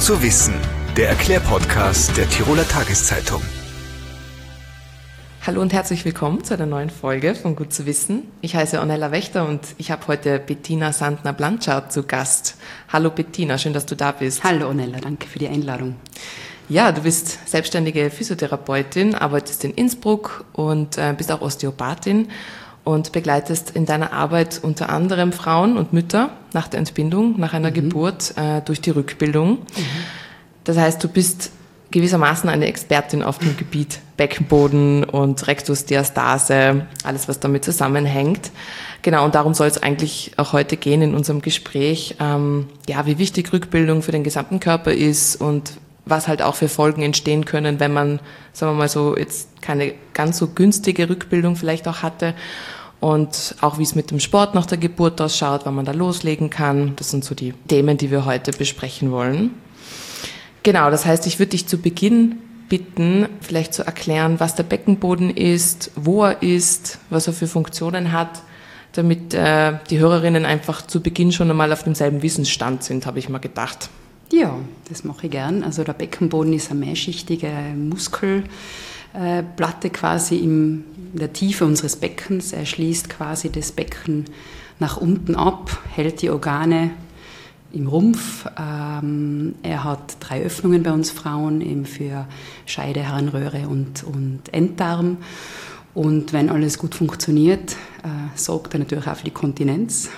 zu wissen, der Erklärpodcast der Tiroler Tageszeitung. Hallo und herzlich willkommen zu einer neuen Folge von Gut zu wissen. Ich heiße Ornella Wächter und ich habe heute Bettina Sandner-Blanchard zu Gast. Hallo Bettina, schön, dass du da bist. Hallo Ornella, danke für die Einladung. Ja, du bist selbstständige Physiotherapeutin, arbeitest in Innsbruck und bist auch Osteopathin und begleitest in deiner Arbeit unter anderem Frauen und Mütter nach der Entbindung, nach einer Geburt durch die Rückbildung. Das heißt, du bist gewissermaßen eine Expertin auf dem Gebiet Beckenboden und Rektusdiastase, alles was damit zusammenhängt. Genau, und darum soll es eigentlich auch heute gehen in unserem Gespräch, wie wichtig Rückbildung für den gesamten Körper ist und was halt auch für Folgen entstehen können, wenn man, sagen wir mal so, jetzt keine ganz so günstige Rückbildung vielleicht auch hatte. Und auch wie es mit dem Sport nach der Geburt ausschaut, wann man da loslegen kann. Das sind so die Themen, die wir heute besprechen wollen. Genau, das heißt, ich würde dich zu Beginn bitten, vielleicht zu erklären, was der Beckenboden ist, wo er ist, was er für Funktionen hat, damit die Hörerinnen einfach zu Beginn schon einmal auf demselben Wissensstand sind, habe ich mal gedacht. Ja, das mache ich gern. Also der Beckenboden ist eine mehrschichtige Muskelplatte quasi in der Tiefe unseres Beckens. Er schließt quasi das Becken nach unten ab, hält die Organe im Rumpf. Er hat 3 Öffnungen bei uns Frauen, eben für Scheide, Harnröhre und Enddarm. Und wenn alles gut funktioniert, sorgt er natürlich auch für die Kontinenz.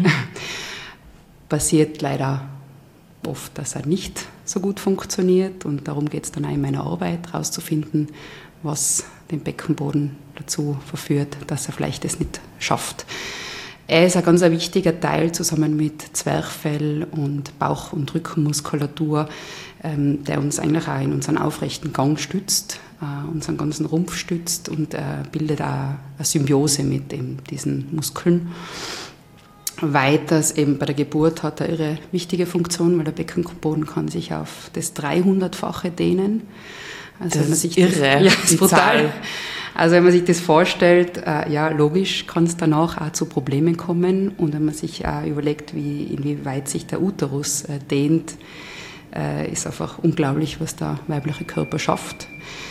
Passiert leider oft, dass er nicht so gut funktioniert. Und darum geht es dann auch in meiner Arbeit, herauszufinden, was den Beckenboden dazu verführt, dass er vielleicht es nicht schafft. Er ist ein ganz wichtiger Teil zusammen mit Zwerchfell und Bauch- und Rückenmuskulatur, der uns eigentlich auch in unseren aufrechten Gang stützt, unseren ganzen Rumpf stützt und bildet auch eine Symbiose mit diesen Muskeln. Weiters eben bei der Geburt hat er eine irre wichtige Funktion, weil der Beckenboden kann sich auf das 300-fache dehnen. Also das wenn man sich ist irre, das ist die brutal. Zahl. Also wenn man sich das vorstellt, logisch kann es danach auch zu Problemen kommen. Und wenn man sich überlegt, inwieweit sich der Uterus dehnt, ist einfach unglaublich, was der weibliche Körper schafft.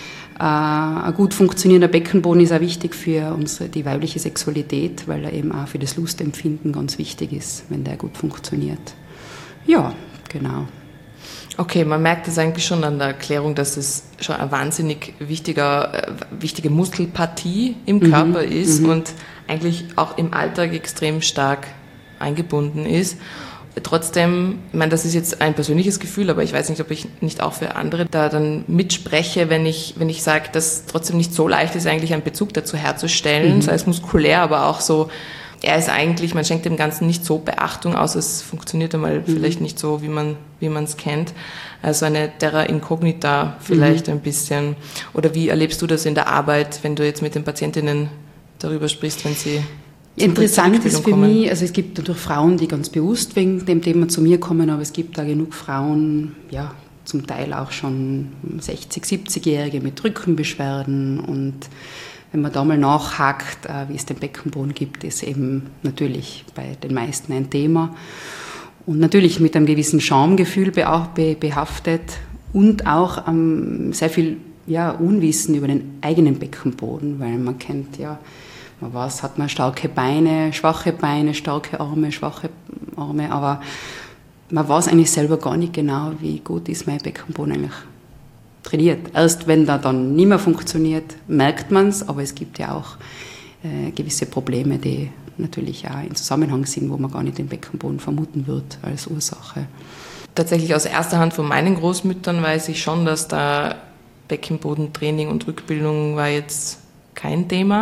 Ein gut funktionierender Beckenboden ist auch wichtig für die weibliche Sexualität, weil er eben auch für das Lustempfinden ganz wichtig ist, wenn der gut funktioniert. Ja, genau. Okay, man merkt es eigentlich schon an der Erklärung, dass es schon eine wahnsinnig wichtige Muskelpartie im Körper ist und eigentlich auch im Alltag extrem stark eingebunden ist. Trotzdem, ich meine, das ist jetzt ein persönliches Gefühl, aber ich weiß nicht, ob ich nicht auch für andere da dann mitspreche, wenn ich sage, dass trotzdem nicht so leicht ist, eigentlich einen Bezug dazu herzustellen, sei es muskulär, aber auch so, er ist eigentlich, man schenkt dem Ganzen nicht so Beachtung, außer es funktioniert einmal vielleicht nicht so, wie man es kennt. Also eine Terra Incognita vielleicht ein bisschen. Oder wie erlebst du das in der Arbeit, wenn du jetzt mit den Patientinnen darüber sprichst, wenn sie interessant ist für mich, also es gibt natürlich Frauen, die ganz bewusst wegen dem Thema zu mir kommen, aber es gibt da genug Frauen, zum Teil auch schon 60-, 70-Jährige mit Rückenbeschwerden, und wenn man da mal nachhakt, wie es den Beckenboden gibt, ist eben natürlich bei den meisten ein Thema und natürlich mit einem gewissen Schamgefühl behaftet und auch sehr viel Unwissen über den eigenen Beckenboden, weil man kennt man weiß, hat man starke Beine, starke Arme, schwache Arme, aber man weiß eigentlich selber gar nicht genau, wie gut ist mein Beckenboden eigentlich trainiert. Erst wenn der dann nicht mehr funktioniert, merkt man es, aber es gibt ja auch gewisse Probleme, die natürlich auch in Zusammenhang sind, wo man gar nicht den Beckenboden vermuten wird als Ursache. Tatsächlich aus erster Hand von meinen Großmüttern weiß ich schon, dass da Beckenbodentraining und Rückbildung war jetzt kein Thema.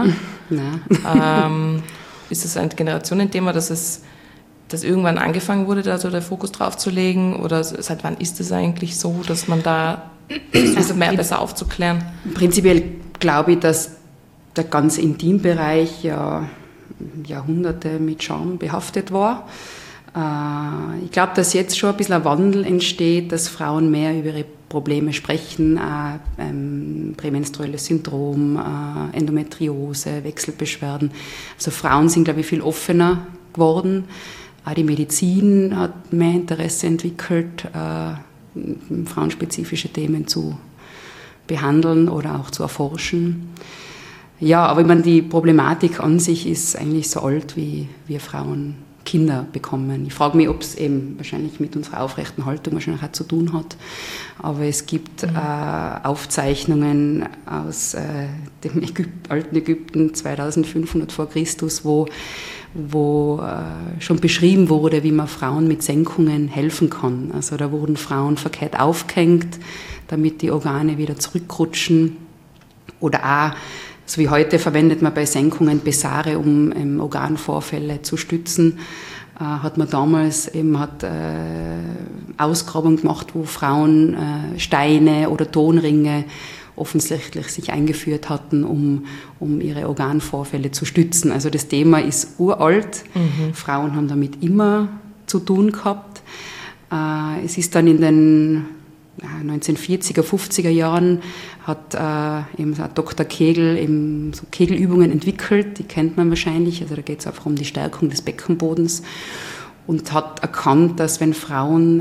Ist es ein Generationenthema, dass irgendwann angefangen wurde, da so der Fokus drauf zu legen? Oder seit wann ist es eigentlich so, dass man da besser aufzuklären? Prinzipiell glaube ich, dass der ganze Intimbereich Jahrhunderte mit Scham behaftet war. Ich glaube, dass jetzt schon ein bisschen ein Wandel entsteht, dass Frauen mehr über ihre Probleme sprechen, prämenstruelles Syndrom, Endometriose, Wechselbeschwerden. Also Frauen sind, glaube ich, viel offener geworden. Auch die Medizin hat mehr Interesse entwickelt, frauenspezifische Themen zu behandeln oder auch zu erforschen. Ja, aber ich meine, die Problematik an sich ist eigentlich so alt, wie wir Frauen Kinder bekommen. Ich frage mich, ob es eben wahrscheinlich mit unserer aufrechten Haltung wahrscheinlich auch zu tun hat. Aber es gibt Aufzeichnungen aus dem alten Ägypten 2500 vor Christus, wo schon beschrieben wurde, wie man Frauen mit Senkungen helfen kann. Also da wurden Frauen verkehrt aufgehängt, damit die Organe wieder zurückrutschen. Oder auch, so wie heute verwendet man bei Senkungen Bessare, um Organvorfälle zu stützen. Hat man damals eben Ausgrabungen gemacht, wo Frauen Steine oder Tonringe offensichtlich sich eingeführt hatten, um ihre Organvorfälle zu stützen. Also das Thema ist uralt. Frauen haben damit immer zu tun gehabt. Es ist dann in den 1940er, 50er Jahren hat eben Dr. Kegel eben so Kegelübungen entwickelt, die kennt man wahrscheinlich, also da geht es einfach um die Stärkung des Beckenbodens und hat erkannt, dass wenn Frauen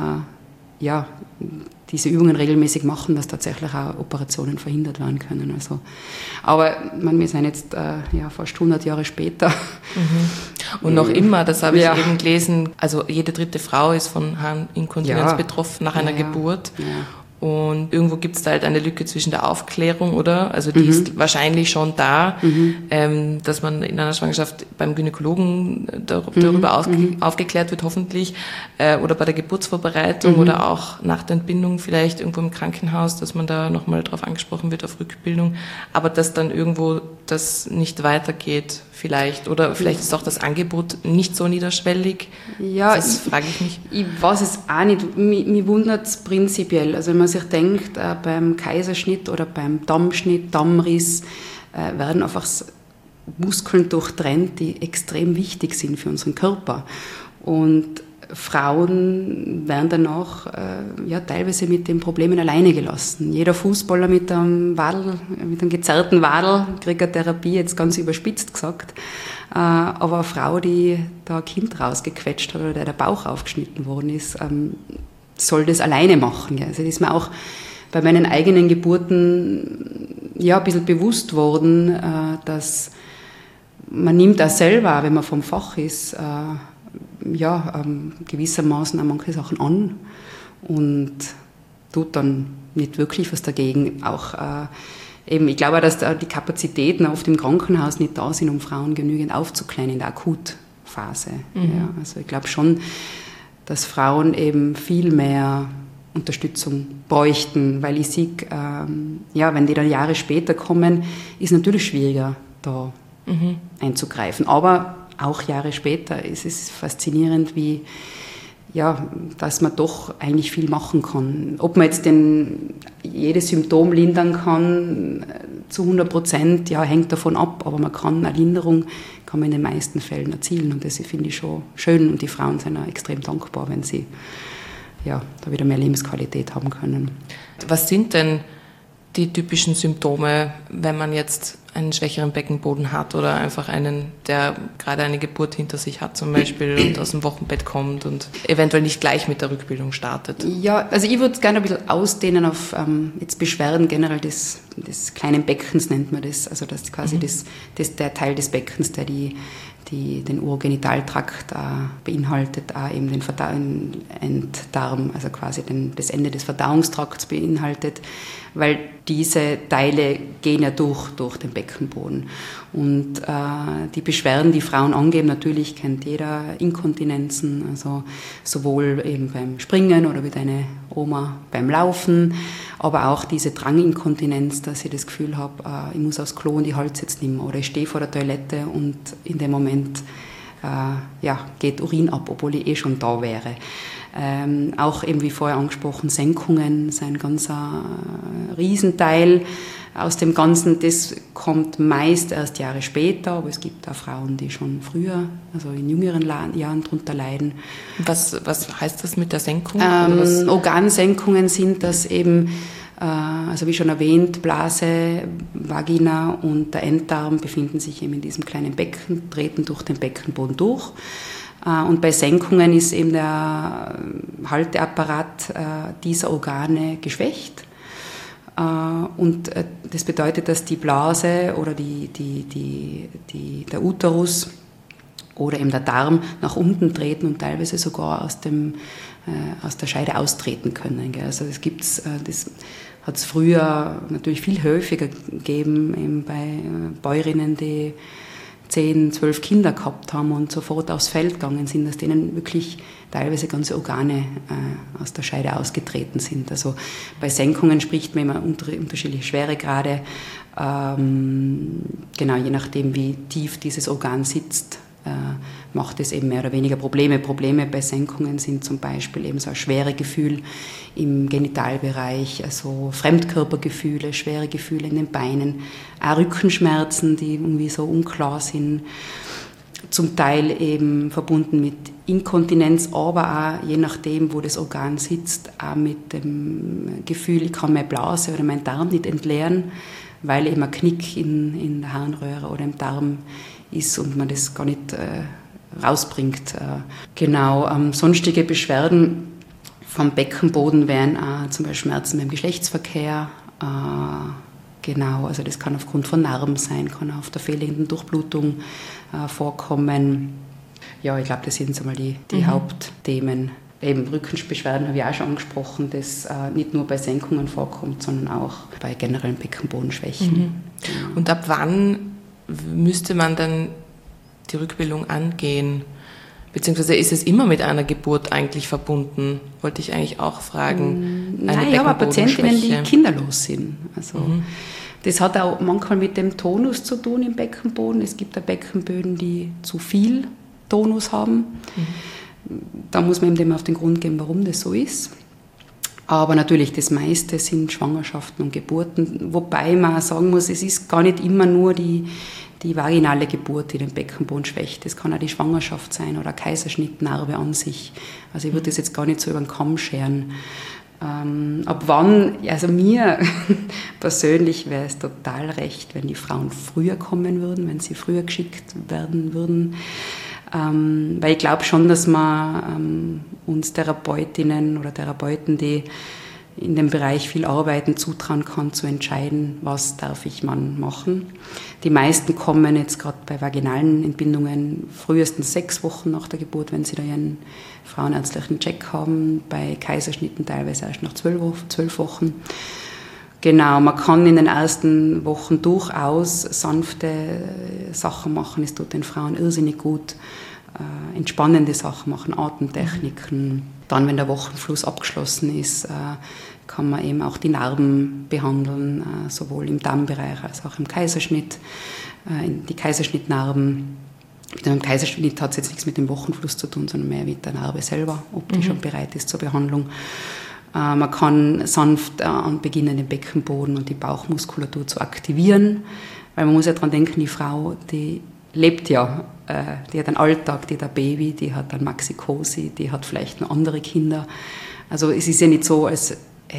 diese Übungen regelmäßig machen, dass tatsächlich auch Operationen verhindert werden können. Also, aber wir sind jetzt fast 100 Jahre später. Und noch immer, das habe ich eben gelesen, also jede dritte Frau ist von Harninkontinenz betroffen nach einer Geburt. Ja. Und irgendwo gibt es da halt eine Lücke zwischen der Aufklärung, oder? Also die ist wahrscheinlich schon da, dass man in einer Schwangerschaft beim Gynäkologen darüber aufgeklärt wird, hoffentlich, oder bei der Geburtsvorbereitung oder auch nach der Entbindung vielleicht irgendwo im Krankenhaus, dass man da nochmal drauf angesprochen wird, auf Rückbildung, aber dass dann irgendwo das nicht weitergeht vielleicht, oder vielleicht ist auch das Angebot nicht so niederschwellig. Ja, das frage ich mich. Ich weiß es auch nicht. Mich wundert es prinzipiell. Also wenn man sich denkt, beim Kaiserschnitt oder beim Dammschnitt, Dammriss, werden einfach Muskeln durchtrennt, die extrem wichtig sind für unseren Körper. Und Frauen werden danach teilweise mit den Problemen alleine gelassen. Jeder Fußballer mit einem gezerrten Wadel kriegt eine Therapie, jetzt ganz überspitzt gesagt. Aber eine Frau, die da ein Kind rausgequetscht hat oder der Bauch aufgeschnitten worden ist, soll das alleine machen. Also das ist mir auch bei meinen eigenen Geburten ein bisschen bewusst worden, dass man nimmt auch selber, wenn man vom Fach ist, gewissermaßen auch manche Sachen an und tut dann nicht wirklich was dagegen. Auch ich glaube, dass da die Kapazitäten oft im Krankenhaus nicht da sind, um Frauen genügend aufzuklären in der Akutphase. Ja, also ich glaube schon, dass Frauen eben viel mehr Unterstützung bräuchten, weil ich sehe, wenn die dann Jahre später kommen, ist es natürlich schwieriger, da einzugreifen. Aber auch Jahre später ist es faszinierend, dass man doch eigentlich viel machen kann. Ob man jetzt jedes Symptom lindern kann, zu 100%, hängt davon ab, aber man kann eine Linderung in den meisten Fällen erzielen und das finde ich schon schön und die Frauen sind auch extrem dankbar, wenn sie da wieder mehr Lebensqualität haben können. Was sind denn die typischen Symptome, wenn man jetzt einen schwächeren Beckenboden hat oder einfach einen, der gerade eine Geburt hinter sich hat zum Beispiel und aus dem Wochenbett kommt und eventuell nicht gleich mit der Rückbildung startet? Ja, also ich würde es gerne ein bisschen ausdehnen auf jetzt Beschwerden generell des kleinen Beckens nennt man das, also das ist quasi der Teil des Beckens, der den Urogenitaltrakt beinhaltet, auch eben den Enddarm, also quasi das Ende des Verdauungstrakts beinhaltet, weil diese Teile gehen ja durch den Beckenboden. Und die Beschwerden, die Frauen angeben, natürlich kennt jeder Inkontinenzen, also sowohl eben beim Springen oder wie deine Oma beim Laufen, aber auch diese Dranginkontinenz, dass ich das Gefühl habe, ich muss aufs Klo und ich halte es jetzt nicht mehr oder ich stehe vor der Toilette und in dem Moment geht Urin ab, obwohl ich schon da wäre. Auch eben wie vorher angesprochen, Senkungen sind ein ganz Riesenteil aus dem Ganzen. Das kommt meist erst Jahre später, aber es gibt auch Frauen, die schon früher, also in jüngeren Jahren darunter leiden. Was heißt das mit der Senkung? Organsenkungen sind das eben, also wie schon erwähnt, Blase, Vagina und der Enddarm befinden sich eben in diesem kleinen Becken, treten durch den Beckenboden durch. Und bei Senkungen ist eben der Halteapparat dieser Organe geschwächt. Und das bedeutet, dass die Blase oder der Uterus oder eben der Darm nach unten treten und teilweise sogar aus der Scheide austreten können. Also das hat es früher natürlich viel häufiger gegeben, eben bei Bäuerinnen, die 10, 12 Kinder gehabt haben und sofort aufs Feld gegangen sind, dass denen wirklich teilweise ganze Organe aus der Scheide ausgetreten sind. Also bei Senkungen spricht man immer unterschiedliche Schweregrade, genau, je nachdem wie tief dieses Organ sitzt, macht es eben mehr oder weniger Probleme. Probleme bei Senkungen sind zum Beispiel eben so ein schweres Gefühl im Genitalbereich, also Fremdkörpergefühle, schwere Gefühle in den Beinen, auch Rückenschmerzen, die irgendwie so unklar sind, zum Teil eben verbunden mit Inkontinenz, aber auch je nachdem, wo das Organ sitzt, auch mit dem Gefühl, ich kann meine Blase oder meinen Darm nicht entleeren, weil eben ein Knick in der Harnröhre oder im Darm ist und man das gar nicht rausbringt. Genau, sonstige Beschwerden vom Beckenboden wären zum Beispiel Schmerzen beim Geschlechtsverkehr. Genau, also das kann aufgrund von Narben sein, kann auf der fehlenden Durchblutung vorkommen. Ja, ich glaube, das sind so mal die Hauptthemen. Eben Rückenbeschwerden habe ich auch schon angesprochen, das nicht nur bei Senkungen vorkommt, sondern auch bei generellen Beckenbodenschwächen. Mhm. Und ab wann müsste man dann die Rückbildung angehen? Beziehungsweise ist es immer mit einer Geburt eigentlich verbunden? Wollte ich eigentlich auch fragen. Nein, aber Patientinnen, die kinderlos sind. Also, das hat auch manchmal mit dem Tonus zu tun im Beckenboden. Es gibt auch Beckenböden, die zu viel Tonus haben. Da muss man dem auf den Grund gehen, warum das so ist. Aber natürlich, das meiste sind Schwangerschaften und Geburten, wobei man sagen muss, es ist gar nicht immer nur die vaginale Geburt, die den Beckenboden schwächt. Das kann auch die Schwangerschaft sein oder Kaiserschnittnarbe an sich. Also ich würde das jetzt gar nicht so über den Kamm scheren. Ab wann, also mir persönlich wäre es total recht, wenn die Frauen früher kommen würden, wenn sie früher geschickt werden würden. Weil ich glaube schon, dass man uns Therapeutinnen oder Therapeuten, die in dem Bereich viel arbeiten, zutrauen kann, zu entscheiden, was darf ich Mann machen. Die meisten kommen jetzt gerade bei vaginalen Entbindungen frühestens 6 Wochen nach der Geburt, wenn sie da ihren frauenärztlichen Check haben, bei Kaiserschnitten teilweise erst nach 12 Wochen. Genau, man kann in den ersten Wochen durchaus sanfte Sachen machen, es tut den Frauen irrsinnig gut, entspannende Sachen machen, Atemtechniken. Dann, wenn der Wochenfluss abgeschlossen ist, kann man eben auch die Narben behandeln, sowohl im Darmbereich als auch im Kaiserschnitt. Die Kaiserschnittnarben, mit einem Kaiserschnitt hat es jetzt nichts mit dem Wochenfluss zu tun, sondern mehr mit der Narbe selber, ob die schon bereit ist zur Behandlung. Man kann sanft beginnen, den Beckenboden und die Bauchmuskulatur zu aktivieren, weil man muss ja daran denken, die Frau, die lebt ja, die hat einen Alltag, die hat ein Baby, die hat eine Maxikosi, die hat vielleicht noch andere Kinder. Also es ist ja nicht so, als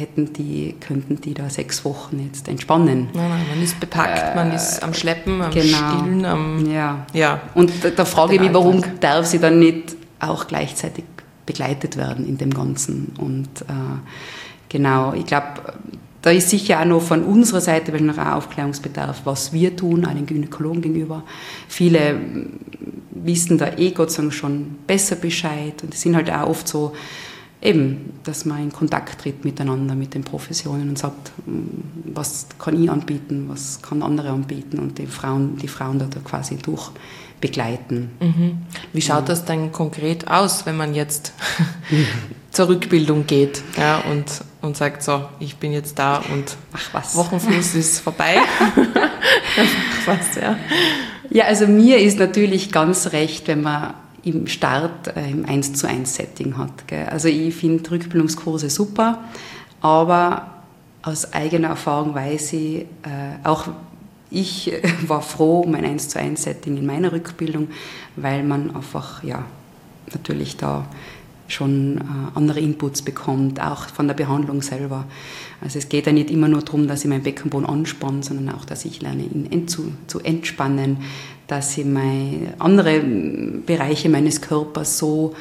könnten die da 6 Wochen jetzt entspannen. Nein, man ist bepackt, man ist am Schleppen, am Stillen. Ja. Und da frage ich mich, warum darf sie dann nicht auch gleichzeitig begleitet werden in dem Ganzen? Und genau, ich glaube, da ist sicher auch noch von unserer Seite noch ein Aufklärungsbedarf, was wir tun, auch den Gynäkologen gegenüber. Viele wissen da Gott sei Dank schon besser Bescheid. Und es sind halt auch oft so, eben, dass man in Kontakt tritt miteinander, mit den Professionen und sagt, was kann ich anbieten, was kann andere anbieten und die Frauen da quasi durch begleiten. Wie schaut das dann konkret aus, wenn man jetzt zur Rückbildung geht, ja, und sagt, so, ich bin jetzt da und Wochenfluss ist vorbei? Ja, also mir ist natürlich ganz recht, wenn man im Start im 1:1-Setting hat. Gell? Also ich finde Rückbildungskurse super, aber aus eigener Erfahrung weiß ich, auch ich war froh um ein 1:1-Setting in meiner Rückbildung, weil man einfach, ja, natürlich da schon andere Inputs bekommt, auch von der Behandlung selber. Also es geht ja nicht immer nur darum, dass ich meinen Beckenboden anspanne, sondern auch, dass ich lerne, ihn zu entspannen, dass ich andere Bereiche meines Körpers so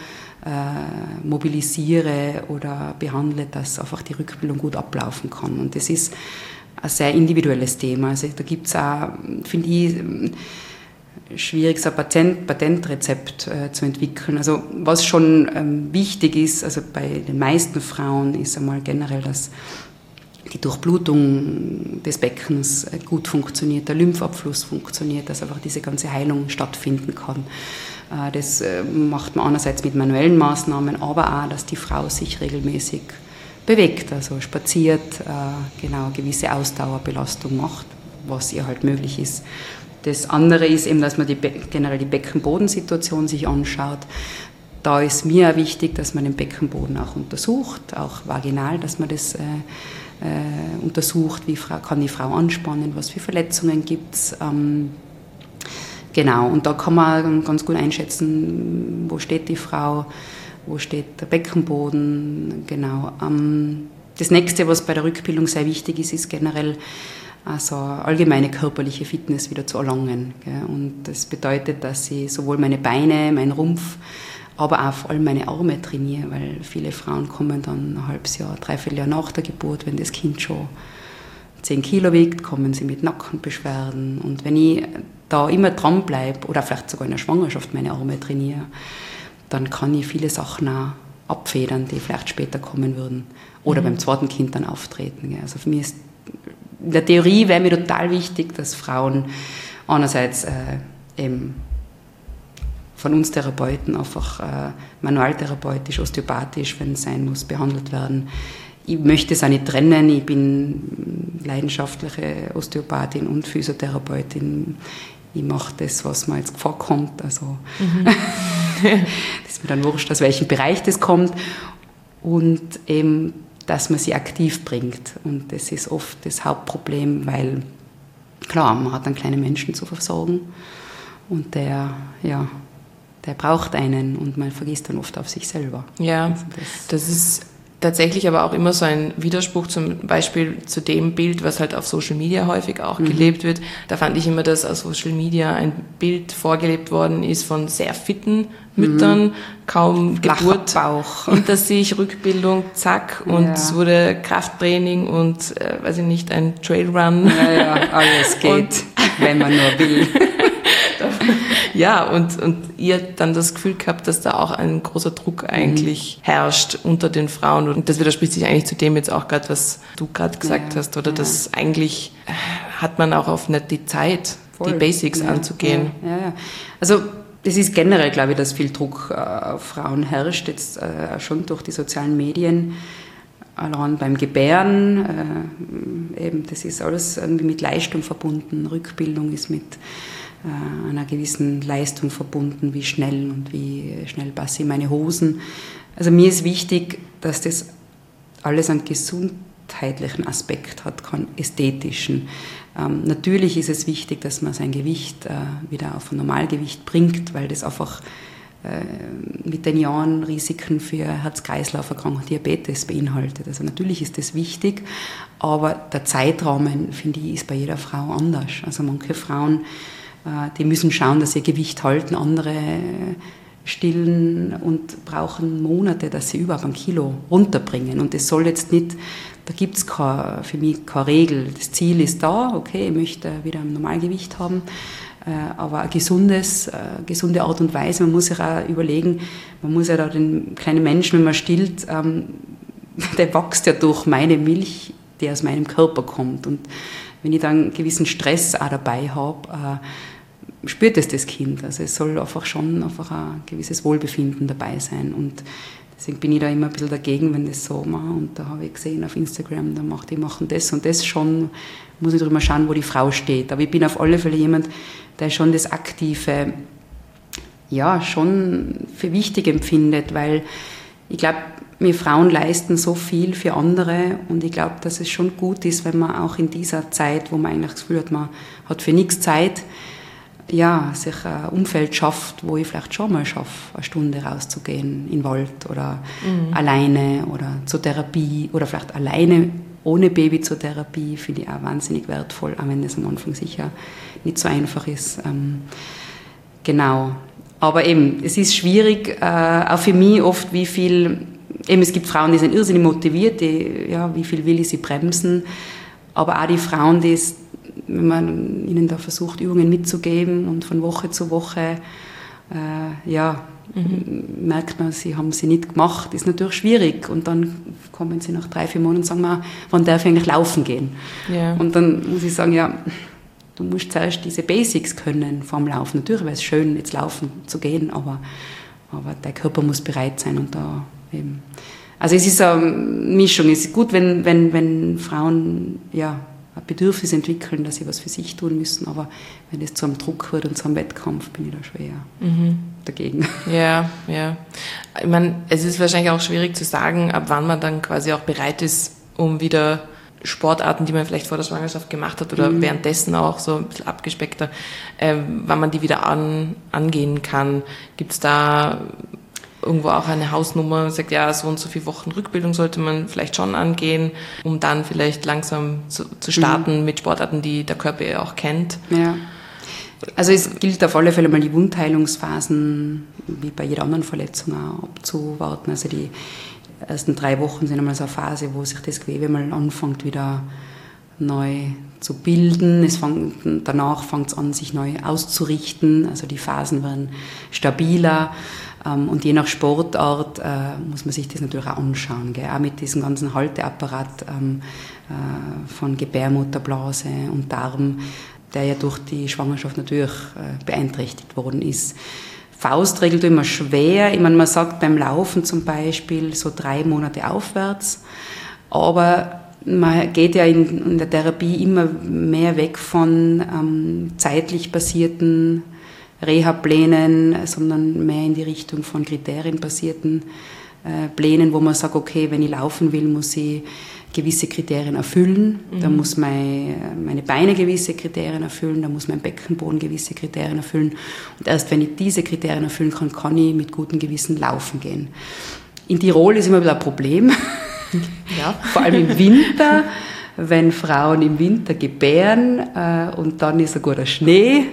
mobilisiere oder behandle, dass einfach die Rückbildung gut ablaufen kann. Und das ist ein sehr individuelles Thema. Also da gibt es auch, finde ich, schwierig, so ein Patentrezept zu entwickeln. Also was schon wichtig ist, also bei den meisten Frauen ist einmal generell, dass die Durchblutung des Beckens gut funktioniert, der Lymphabfluss funktioniert, dass einfach diese ganze Heilung stattfinden kann. Das macht man einerseits mit manuellen Maßnahmen, aber auch, dass die Frau sich regelmäßig bewegt, also spaziert, gewisse Ausdauerbelastung macht, was ihr halt möglich ist. Das andere ist eben, dass man generell die Beckenbodensituation sich anschaut. Da ist mir auch wichtig, dass man den Beckenboden auch untersucht, auch vaginal, dass man das untersucht, kann die Frau anspannen, was für Verletzungen gibt es. Genau, und da kann man ganz gut einschätzen, wo steht die Frau, wo steht der Beckenboden. Genau. Das nächste, was bei der Rückbildung sehr wichtig ist, ist generell also allgemeine körperliche Fitness wieder zu erlangen. Gell? Und das bedeutet, dass ich sowohl meine Beine, meinen Rumpf, aber auch vor allem meine Arme trainiere, weil viele Frauen kommen dann ein halbes Jahr, dreiviertel Jahr nach der Geburt, wenn das Kind schon 10 Kilo wiegt, kommen sie mit Nackenbeschwerden. Und wenn ich da immer dran bleibe oder vielleicht sogar in der Schwangerschaft meine Arme trainiere, dann kann ich viele Sachen auch abfedern, die vielleicht später kommen würden oder beim zweiten Kind dann auftreten. Gell? Also für mich ist in der Theorie wäre mir total wichtig, dass Frauen einerseits eben von uns Therapeuten einfach manualtherapeutisch, osteopathisch, wenn es sein muss, behandelt werden. Ich möchte es auch nicht trennen. Ich bin leidenschaftliche Osteopathin und Physiotherapeutin. Ich mache das, was mir jetzt vorkommt. Also das ist mir dann wurscht, aus welchem Bereich das kommt. Und eben, dass man sie aktiv bringt. Und das ist oft das Hauptproblem, weil, klar, man hat dann kleine Menschen zu versorgen und der braucht einen und man vergisst dann oft auf sich selber. Ja, also das ist tatsächlich aber auch immer so ein Widerspruch zum Beispiel zu dem Bild, was halt auf Social Media häufig auch gelebt wird. Da fand ich immer, dass auf Social Media ein Bild vorgelebt worden ist von sehr fitten Müttern, kaum Geburt, Bauch hinter sich, Rückbildung, zack, und es wurde Krafttraining und, weiß ich nicht, ein Trailrun. Ja, alles geht, wenn man nur will. Ja, und ihr dann das Gefühl gehabt, dass da auch ein großer Druck eigentlich herrscht unter den Frauen. Und das widerspricht sich eigentlich zu dem jetzt auch gerade, was du gerade gesagt hast, oder das eigentlich hat man auch oft nicht die Zeit, die Basics anzugehen. Ja. Also das ist generell, glaube ich, dass viel Druck auf Frauen herrscht, jetzt schon durch die sozialen Medien. Allein beim Gebären, eben, das ist alles irgendwie mit Leistung verbunden. Rückbildung ist mit einer gewissen Leistung verbunden, wie schnell passe ich meine Hosen. Also mir ist wichtig, dass das alles einen gesundheitlichen Aspekt hat, keinen ästhetischen. Natürlich ist es wichtig, dass man sein Gewicht wieder auf ein Normalgewicht bringt, weil das einfach mit den Jahren Risiken für Herz-Kreislauf-Erkrankungen, Diabetes beinhaltet. Also natürlich ist das wichtig, aber der Zeitrahmen, finde ich, ist bei jeder Frau anders. Also manche Frauen, die müssen schauen, dass sie ihr Gewicht halten, andere stillen und brauchen Monate, dass sie überhaupt 1 Kilo runterbringen. Und das soll jetzt nicht, da gibt es für mich keine Regel. Das Ziel ist da, okay, ich möchte wieder ein Normalgewicht haben, aber eine gesunde Art und Weise. Man muss sich auch überlegen, man muss ja da den kleinen Menschen, wenn man stillt, der wächst ja durch meine Milch, die aus meinem Körper kommt. Und wenn ich dann einen gewissen Stress auch dabei habe, spürt es das Kind. Also es soll einfach ein gewisses Wohlbefinden dabei sein. Und deswegen bin ich da immer ein bisschen dagegen, wenn das so macht. Und da habe ich gesehen auf Instagram, die machen das und das schon. Muss ich drüber schauen, wo die Frau steht. Aber ich bin auf alle Fälle jemand, der schon das Aktive schon für wichtig empfindet, weil ich glaube, wir Frauen leisten so viel für andere und ich glaube, dass es schon gut ist, wenn man auch in dieser Zeit, wo man eigentlich das Gefühl hat, man hat für nichts Zeit, sich ein Umfeld schafft, wo ich vielleicht schon mal schaffe, eine Stunde rauszugehen in den Wald oder alleine oder zur Therapie oder vielleicht alleine ohne Baby zur Therapie, finde ich auch wahnsinnig wertvoll, auch wenn das am Anfang sicher nicht so einfach ist. Genau. Aber eben, es ist schwierig, auch für mich oft, wie viel, eben es gibt Frauen, die sind irrsinnig motiviert, wie viel will ich sie bremsen, aber auch die Frauen, die es, wenn man ihnen da versucht, Übungen mitzugeben und von Woche zu Woche, merkt man, sie haben sie nicht gemacht, ist natürlich schwierig. Und dann kommen sie nach 3-4 Monaten und sagen, wann darf ich eigentlich laufen gehen? Ja. Und dann muss ich sagen, du musst zuerst diese Basics können vorm Laufen. Natürlich wäre es schön, jetzt laufen zu gehen, aber der Körper muss bereit sein. Und da eben. Also es ist eine Mischung. Es ist gut, wenn Frauen ein Bedürfnis entwickeln, dass sie was für sich tun müssen, aber wenn es zu einem Druck wird und zu einem Wettkampf, bin ich da schwer dagegen. Ja. Ich meine, es ist wahrscheinlich auch schwierig zu sagen, ab wann man dann quasi auch bereit ist, um wieder Sportarten, die man vielleicht vor der Schwangerschaft gemacht hat oder währenddessen auch so ein bisschen abgespeckter, wann man die wieder angehen kann. Gibt es da irgendwo auch eine Hausnummer, sagt, so und so viele Wochen Rückbildung sollte man vielleicht schon angehen, um dann vielleicht langsam zu starten mit Sportarten, die der Körper ja auch kennt. Ja. Also es gilt auf alle Fälle mal die Wundheilungsphasen, wie bei jeder anderen Verletzung auch, abzuwarten. Also die ersten 3 Wochen sind einmal so eine Phase, wo sich das Gewebe mal anfängt wieder neu zu bilden. Danach fängt es an, sich neu auszurichten. Also die Phasen werden stabiler. Und je nach Sportart muss man sich das natürlich auch anschauen. Gell? Auch mit diesem ganzen Halteapparat von Gebärmutterblase und Darm, der ja durch die Schwangerschaft natürlich beeinträchtigt worden ist. Faustregel tut immer schwer. Ich meine, man sagt beim Laufen zum Beispiel so 3 Monate aufwärts. Aber man geht ja in der Therapie immer mehr weg von zeitlich basierten Reha-Plänen, sondern mehr in die Richtung von kriterienbasierten Plänen, wo man sagt, okay, wenn ich laufen will, muss ich gewisse Kriterien erfüllen. Da muss meine Beine gewisse Kriterien erfüllen, da muss mein Beckenboden gewisse Kriterien erfüllen. Und erst wenn ich diese Kriterien erfüllen kann, kann ich mit gutem Gewissen laufen gehen. In Tirol ist immer wieder ein Problem, vor allem im Winter, wenn Frauen im Winter gebären und dann ist ein guter Schnee.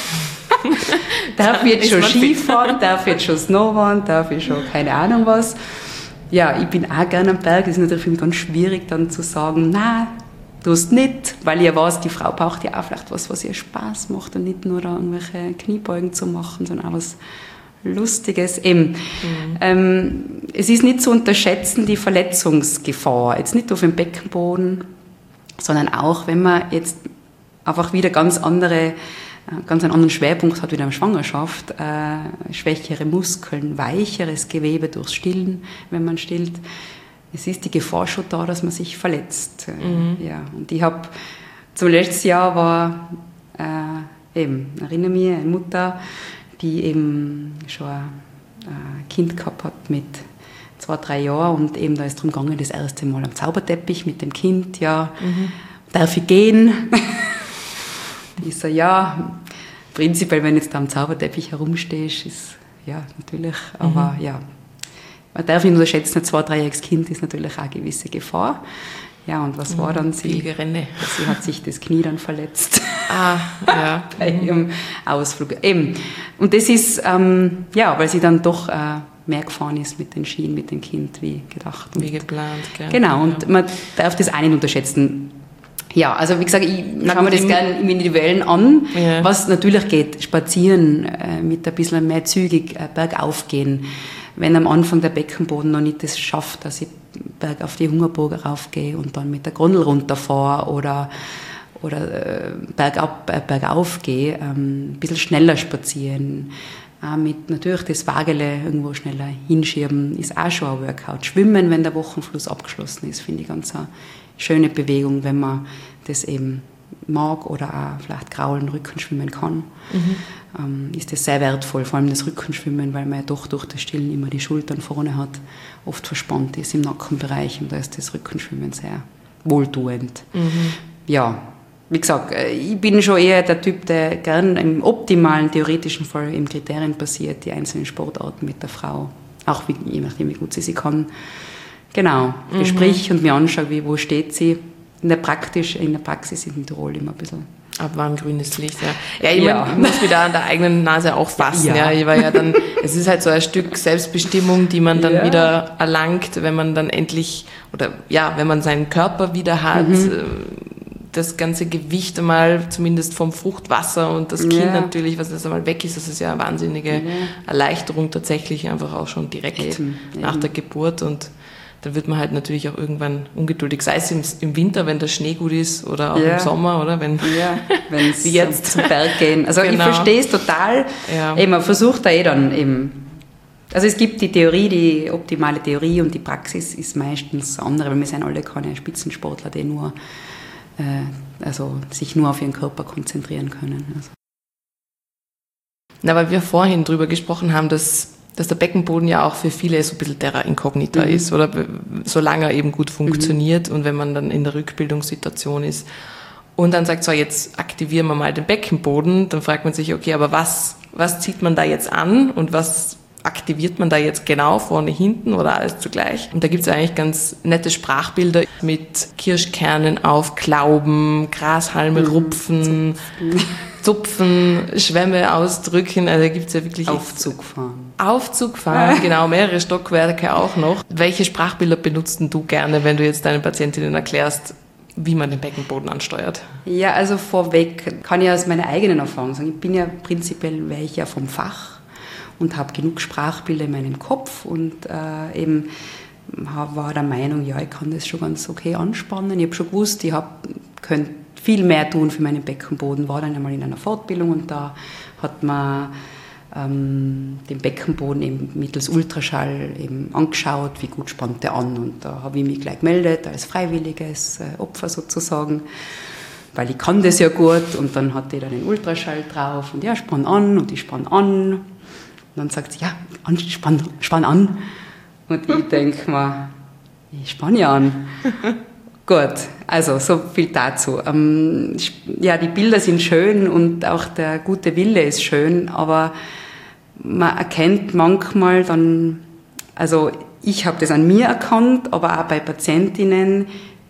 Darf ich jetzt schon Skifahren, darf ich jetzt schon Snowboarden, darf ich schon keine Ahnung was. Ja, ich bin auch gerne am Berg. Es ist natürlich für mich ganz schwierig dann zu sagen, nein, tust nicht, weil ich ja weiß, die Frau braucht ja auch vielleicht was ihr Spaß macht und nicht nur da irgendwelche Kniebeugen zu machen, sondern auch was Lustiges. Es ist nicht zu unterschätzen, die Verletzungsgefahr. Jetzt nicht auf dem Beckenboden, sondern auch, wenn man jetzt einfach wieder ganz einen anderen Schwerpunkt hat wie in der Schwangerschaft, schwächere Muskeln, weicheres Gewebe durchs Stillen, wenn man stillt. Es ist die Gefahr schon da, dass man sich verletzt. Ja. Und ich habe zum letzten Jahr war erinnere mich, eine Mutter, die eben schon ein Kind gehabt hat mit 2-3 Jahren und eben da ist darum gegangen, das erste Mal am Zauberteppich mit dem Kind, darf ich gehen? Ich so, prinzipiell, wenn jetzt da am Zauberteppich herumstehst, ist, natürlich, aber man darf nicht unterschätzen, ein 2-3-jähriges Kind ist natürlich auch eine gewisse Gefahr. Ja, und was war dann sie? Sie hat sich das Knie dann verletzt. Bei ihrem Ausflug. Eben. Und das ist, weil sie dann doch mehr gefahren ist mit den Schienen, mit dem Kind, wie gedacht. Wie geplant, gell? Genau, und man darf das auch nicht unterschätzen. Ja, also wie gesagt, ich schaue mir das gerne im Individuellen an, was natürlich geht, spazieren, mit ein bisschen mehr zügig bergauf gehen. Wenn am Anfang der Beckenboden noch nicht das schafft, dass ich berg auf die Hungerburg raufgehe und dann mit der Gondel runterfahre oder bergauf gehe, ein bisschen schneller spazieren. Mit natürlich das Wagele irgendwo schneller hinschieben, ist auch schon ein Workout. Schwimmen, wenn der Wochenfluss abgeschlossen ist, finde ich ganz eine schöne Bewegung, wenn man das eben mag oder auch vielleicht Kraulen, Rückenschwimmen kann. Ist das sehr wertvoll, vor allem das Rückenschwimmen, weil man ja doch durch das Stillen immer die Schultern vorne hat, oft verspannt ist im Nackenbereich und da ist das Rückenschwimmen sehr wohltuend. Ja, wie gesagt, ich bin schon eher der Typ, der gern im optimalen theoretischen Fall im kriterienbasiert die einzelnen Sportarten mit der Frau, auch je nachdem, wie gut sie kann, genau, bespricht und mir anschaue, wo steht sie. In der Praxis in Tirol immer ein bisschen. Ab wann grünes Licht, ja. Ja, ich muss mich da an der eigenen Nase auch fassen, ja. Ich war ja dann, es ist halt so ein Stück Selbstbestimmung, die man dann wieder erlangt, wenn man dann endlich, oder ja, wenn man seinen Körper wieder hat, das ganze Gewicht einmal, zumindest vom Fruchtwasser und das Kind natürlich, was das einmal weg ist, das ist ja eine wahnsinnige Erleichterung tatsächlich, einfach auch schon direkt nach der Geburt, und dann wird man halt natürlich auch irgendwann ungeduldig, sei es im Winter, wenn der Schnee gut ist, oder auch im Sommer, oder wenn es jetzt zum Berg gehen. Also ich verstehe es total. Ja. Man versucht da dann eben. Also es gibt die Theorie, die optimale Theorie, und die Praxis ist meistens andere, weil wir sind alle keine Spitzensportler, die nur sich nur auf ihren Körper konzentrieren können. Also. Na, weil wir vorhin drüber gesprochen haben, dass der Beckenboden ja auch für viele so ein bisschen terra incognita ist, oder solange er eben gut funktioniert und wenn man dann in der Rückbildungssituation ist und dann sagt, so, jetzt aktivieren wir mal den Beckenboden, dann fragt man sich, okay, aber was zieht man da jetzt an und was aktiviert man da jetzt genau, vorne, hinten oder alles zugleich? Und da gibt es eigentlich ganz nette Sprachbilder mit Kirschkernen aufklauben, Grashalme rupfen, Zupfen, Schwämme ausdrücken, also da gibt es ja wirklich... Aufzug fahren, genau, mehrere Stockwerke auch noch. Welche Sprachbilder benutzt du gerne, wenn du jetzt deinen Patientinnen erklärst, wie man den Beckenboden ansteuert? Ja, also vorweg kann ich aus meiner eigenen Erfahrung sagen, ich bin ja prinzipiell welcher vom Fach und habe genug Sprachbilder in meinem Kopf und eben war der Meinung, ja, ich kann das schon ganz okay anspannen. Ich habe schon gewusst, ich könnte viel mehr tun für meinen Beckenboden. War dann einmal in einer Fortbildung und da hat man den Beckenboden eben mittels Ultraschall eben angeschaut, wie gut spannt der an. Und da habe ich mich gleich gemeldet als freiwilliges Opfer sozusagen, weil ich kann das ja gut. Und dann hatte ich dann den Ultraschall drauf und ja, spann an und ich spann an. Und dann sagt sie, ja, spann an. Und ich denke mir, ich spann ja an. Gut, also so viel dazu. Ja, die Bilder sind schön und auch der gute Wille ist schön, aber man erkennt manchmal dann, also ich habe das an mir erkannt, aber auch bei Patientinnen,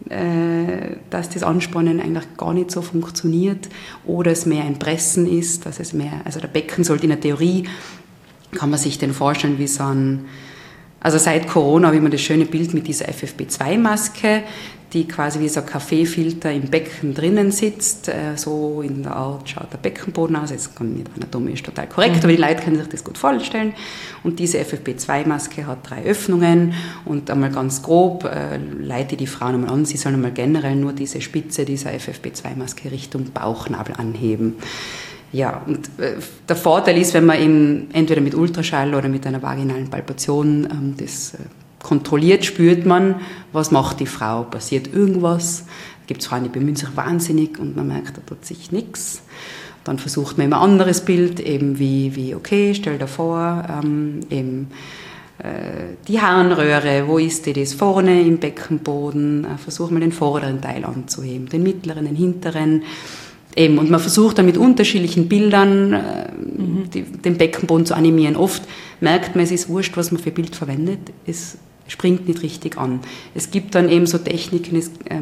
dass das Anspannen eigentlich gar nicht so funktioniert oder es mehr ein Pressen ist, dass es mehr, also der Becken sollte in der Theorie, kann man sich den vorstellen wie so ein, also seit Corona habe ich mir das schöne Bild mit dieser FFP2-Maske, die quasi wie so ein Kaffeefilter im Becken drinnen sitzt. So in der Art schaut der Beckenboden aus. Jetzt kann nicht anatomisch total korrekt, aber die Leute können sich das gut vorstellen. Und diese FFP2-Maske hat 3 Öffnungen und einmal ganz grob leite die Frauen einmal an, sie sollen einmal generell nur diese Spitze dieser FFP2-Maske Richtung Bauchnabel anheben. Ja, und der Vorteil ist, wenn man eben entweder mit Ultraschall oder mit einer vaginalen Palpation das kontrolliert, spürt man, was macht die Frau, passiert irgendwas. Da gibt es Frauen, die bemühen sich wahnsinnig und man merkt, da tut sich nichts. Dann versucht man immer ein anderes Bild, eben wie okay, stell dir vor, eben die Harnröhre, wo ist die, das vorne im Beckenboden, versucht man den vorderen Teil anzuheben, den mittleren, den hinteren. Eben, und man versucht dann mit unterschiedlichen Bildern den Beckenboden zu animieren. Oft merkt man, es ist wurscht, was man für Bild verwendet, es springt nicht richtig an. Es gibt dann eben so Techniken,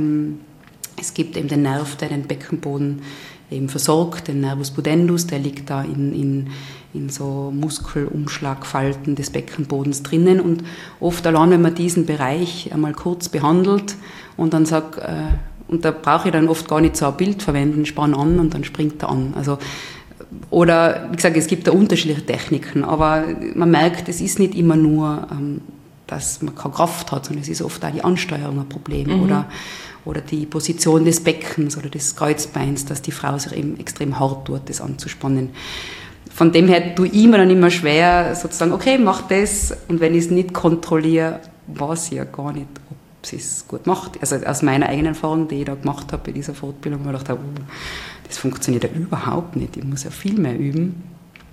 es gibt eben den Nerv, der den Beckenboden eben versorgt, den Nervus pudendus, der liegt da in so Muskelumschlagfalten des Beckenbodens drinnen und oft allein, wenn man diesen Bereich einmal kurz behandelt und dann sagt, und da brauche ich dann oft gar nicht so ein Bild verwenden, spann an und dann springt er an. Also, oder, wie gesagt, es gibt da unterschiedliche Techniken, aber man merkt, es ist nicht immer nur, dass man keine Kraft hat, sondern es ist oft auch die Ansteuerung ein Problem oder die Position des Beckens oder des Kreuzbeins, dass die Frau sich eben extrem hart tut, das anzuspannen. Von dem her tue ich mir dann immer schwer, sozusagen, okay, mach das, und wenn ich es nicht kontrolliere, weiß ich ja gar nicht, ob sie es gut macht. Also aus meiner eigenen Erfahrung, die ich da gemacht habe bei dieser Fortbildung, habe ich gedacht, das funktioniert ja überhaupt nicht, ich muss ja viel mehr üben.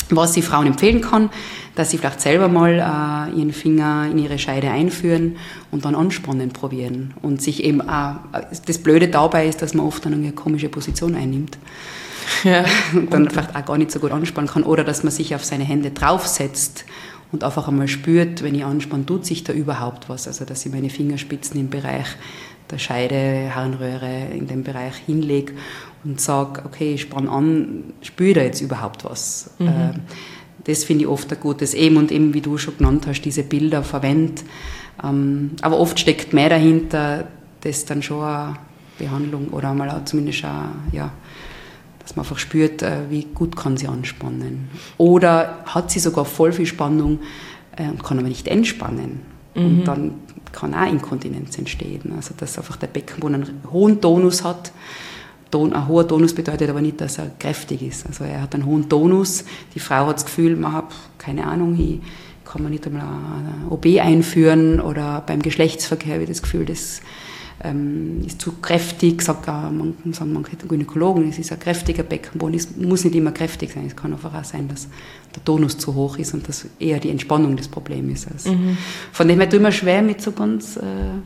Was ich Frauen empfehlen kann, dass sie vielleicht selber mal ihren Finger in ihre Scheide einführen und dann anspannen probieren. Und sich eben auch, das Blöde dabei ist, dass man oft dann eine komische Position einnimmt. Ja. Und dann vielleicht auch gar nicht so gut anspannen kann. Oder dass man sich auf seine Hände draufsetzt und einfach einmal spürt, wenn ich anspanne, tut sich da überhaupt was. Also dass ich meine Fingerspitzen im Bereich der Scheide, Harnröhre, in dem Bereich hinlege und sage, okay, ich spanne an, spüre da jetzt überhaupt was. Das finde ich oft ein gutes und eben, wie du schon genannt hast, diese Bilder verwende. Aber oft steckt mehr dahinter, das dann schon eine Behandlung oder einmal auch zumindest auch, ja, dass man einfach spürt, wie gut kann sie anspannen. Oder hat sie sogar voll viel Spannung und kann aber nicht entspannen. Und dann kann auch Inkontinenz entstehen. Also dass einfach der Beckenboden einen hohen Tonus hat. Ein hoher Tonus bedeutet aber nicht, dass er kräftig ist. Also er hat einen hohen Tonus. Die Frau hat das Gefühl, man hat keine Ahnung, ich kann man nicht einmal eine OB einführen oder beim Geschlechtsverkehr habe ich das Gefühl, das ist zu kräftig, sagen manche Gynäkologen, es ist ein kräftiger Beckenboden, es muss nicht immer kräftig sein, es kann einfach auch sein, dass der Tonus zu hoch ist und dass eher die Entspannung das Problem ist. Also von dem her tut mir schwer mit so ganz,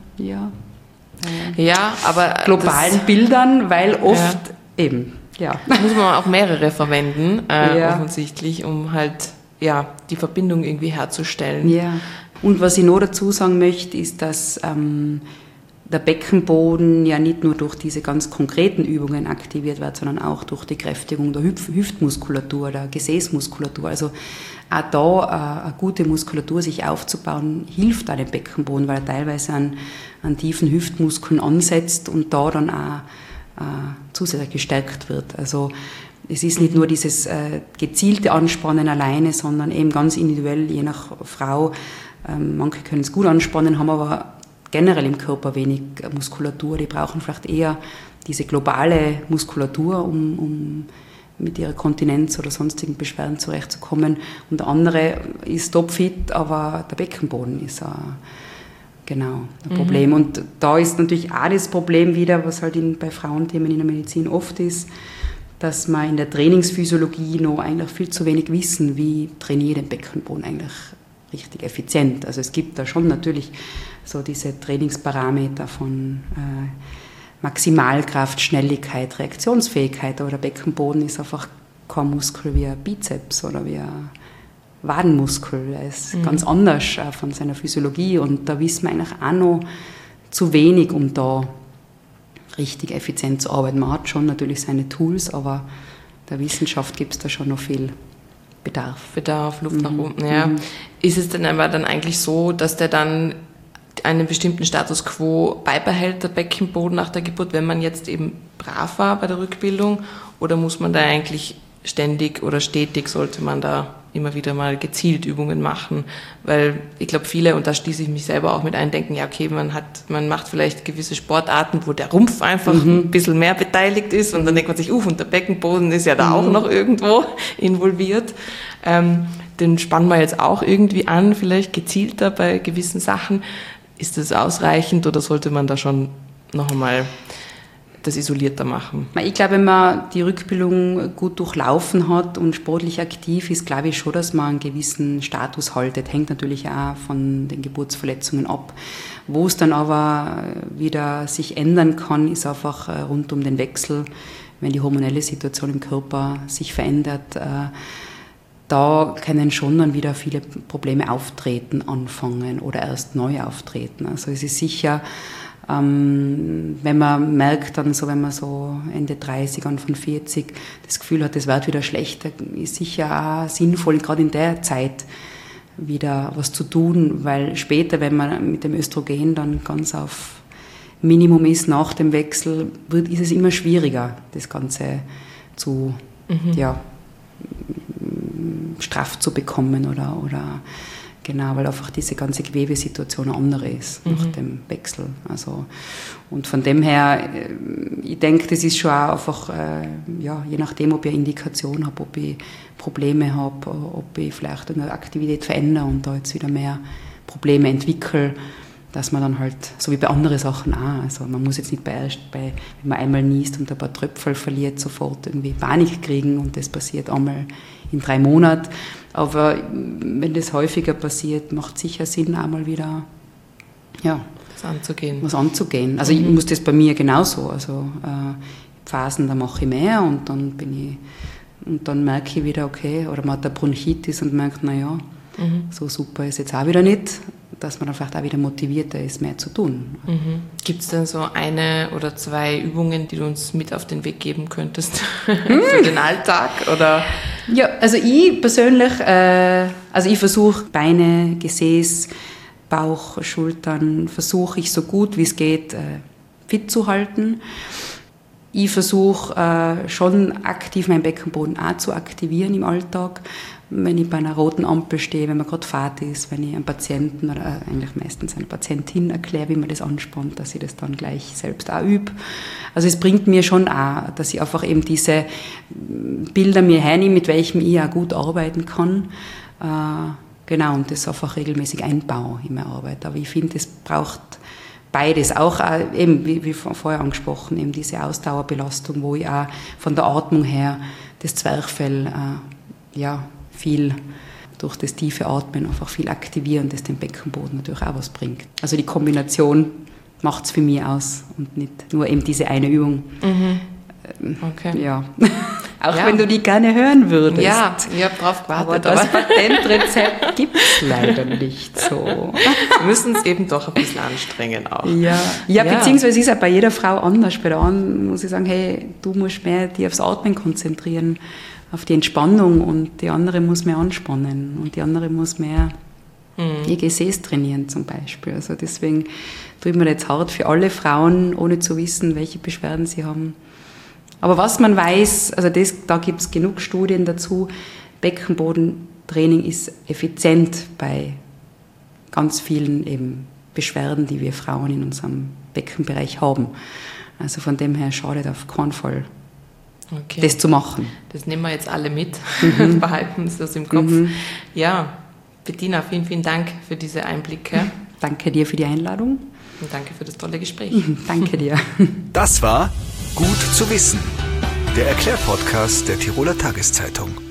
aber globalen Bildern, weil oft eben, muss man auch mehrere verwenden, offensichtlich, um halt, die Verbindung irgendwie herzustellen. Ja. Und was ich noch dazu sagen möchte, ist, dass der Beckenboden ja nicht nur durch diese ganz konkreten Übungen aktiviert wird, sondern auch durch die Kräftigung der Hüftmuskulatur, der Gesäßmuskulatur. Also auch da eine gute Muskulatur sich aufzubauen, hilft auch dem Beckenboden, weil er teilweise an tiefen Hüftmuskeln ansetzt und da dann auch zusätzlich gestärkt wird. Also es ist nicht nur dieses gezielte Anspannen alleine, sondern eben ganz individuell, je nach Frau. Manche können es gut anspannen, haben aber generell im Körper wenig Muskulatur. Die brauchen vielleicht eher diese globale Muskulatur, um mit ihrer Kontinenz oder sonstigen Beschwerden zurechtzukommen. Und der andere ist topfit, aber der Beckenboden ist ein Problem. Und da ist natürlich auch das Problem wieder, was halt bei Frauenthemen in der Medizin oft ist, dass man in der Trainingsphysiologie noch eigentlich viel zu wenig wissen, wie trainiere ich den Beckenboden eigentlich richtig effizient. Also es gibt da schon natürlich so diese Trainingsparameter von Maximalkraft, Schnelligkeit, Reaktionsfähigkeit, aber der Beckenboden ist einfach kein Muskel wie ein Bizeps oder wie ein Wadenmuskel. Er ist ganz anders von seiner Physiologie und da wissen wir eigentlich auch noch zu wenig, um da richtig effizient zu arbeiten. Man hat schon natürlich seine Tools, aber der Wissenschaft gibt es da schon noch viel Bedarf, Luft nach unten. Ja. Ist es denn aber dann eigentlich so, dass der dann einen bestimmten Status quo beibehält, der Beckenboden nach der Geburt, wenn man jetzt eben brav war bei der Rückbildung, oder muss man da eigentlich ständig oder stetig, sollte man da immer wieder mal gezielt Übungen machen? Weil ich glaube, viele, und da schließe ich mich selber auch mit ein, denken, ja okay, man macht vielleicht gewisse Sportarten, wo der Rumpf einfach ein bisschen mehr beteiligt ist und dann denkt man sich, und der Beckenboden ist ja da auch noch irgendwo involviert. Den spannen wir jetzt auch irgendwie an, vielleicht gezielter bei gewissen Sachen. Ist das ausreichend oder sollte man da schon noch einmal das isolierter machen? Ich glaube, wenn man die Rückbildung gut durchlaufen hat und sportlich aktiv ist, glaube ich schon, dass man einen gewissen Status haltet. Hängt natürlich auch von den Geburtsverletzungen ab. Wo es dann aber wieder sich ändern kann, ist einfach rund um den Wechsel, wenn die hormonelle Situation im Körper sich verändert. Da können schon dann wieder viele Probleme auftreten, anfangen oder erst neu auftreten. Also es ist sicher, wenn man merkt, dann so, wenn man so Ende 30, Anfang 40 das Gefühl hat, es wird wieder schlechter, ist sicher auch sinnvoll, gerade in der Zeit wieder was zu tun, weil später, wenn man mit dem Östrogen dann ganz auf Minimum ist nach dem Wechsel, ist es immer schwieriger, das Ganze zu straff zu bekommen oder genau, weil einfach diese ganze Gewebesituation eine andere ist nach dem Wechsel. Also, und von dem her, ich denke, das ist schon auch einfach, je nachdem, ob ich eine Indikation habe, ob ich Probleme habe, ob ich vielleicht eine Aktivität verändere und da jetzt wieder mehr Probleme entwickle, dass man dann halt, so wie bei anderen Sachen auch, also man muss jetzt nicht wenn man einmal niest und ein paar Tröpfel verliert, sofort irgendwie Panik kriegen und das passiert einmal in 3 Monaten. Aber wenn das häufiger passiert, macht es sicher Sinn, auch mal wieder was anzugehen. Also ich muss das bei mir genauso. Also Phasen, da mache ich mehr und dann merke ich wieder, okay, oder man hat eine Bronchitis und merkt, so super ist jetzt auch wieder nicht, dass man dann vielleicht auch wieder motivierter ist, mehr zu tun. Gibt es denn so 1 oder 2 Übungen, die du uns mit auf den Weg geben könntest für den Alltag? Oder? Ja, also ich persönlich, ich versuche Beine, Gesäß, Bauch, Schultern, versuche ich so gut wie es geht fit zu halten. Ich versuche schon aktiv meinen Beckenboden auch zu aktivieren im Alltag. Wenn ich bei einer roten Ampel stehe, wenn man gerade Fahrt ist, wenn ich einem Patienten oder eigentlich meistens einer Patientin erkläre, wie man das anspannt, dass ich das dann gleich selbst auch übe. Also es bringt mir schon auch, dass ich einfach eben diese Bilder mir hernehme, mit welchen ich auch gut arbeiten kann. Und das einfach regelmäßig einbaue in meine Arbeit. Aber ich finde, es braucht beides, auch eben, wie vorher angesprochen, eben diese Ausdauerbelastung, wo ich auch von der Atmung her das Zwerchfell viel durch das tiefe Atmen einfach viel aktivieren, das dem Beckenboden natürlich auch was bringt. Also die Kombination macht es für mich aus und nicht nur eben diese eine Übung. Okay. Ja. Auch wenn du die gerne hören würdest. Ja, ich habe drauf gewartet. Aber das Patentrezept gibt es leider nicht so. Wir müssen es eben doch ein bisschen anstrengen auch. Ja, beziehungsweise ist es auch bei jeder Frau anders. Bei der einen muss ich sagen, hey, du musst mehr dich aufs Atmen konzentrieren, auf die Entspannung, und die andere muss mehr anspannen und die andere muss mehr ihr Gesäß trainieren zum Beispiel. Also deswegen tue ich mir jetzt hart für alle Frauen, ohne zu wissen, welche Beschwerden sie haben. Aber was man weiß, also da gibt es genug Studien dazu, Beckenbodentraining ist effizient bei ganz vielen eben Beschwerden, die wir Frauen in unserem Beckenbereich haben. Also von dem her schadet auf keinen Fall, das zu machen. Das nehmen wir jetzt alle mit, behalten uns das im Kopf. Ja, Bettina, vielen, vielen Dank für diese Einblicke. Danke dir für die Einladung. Und danke für das tolle Gespräch. Danke dir. Das war Gut zu wissen, der Erklärpodcast der Tiroler Tageszeitung.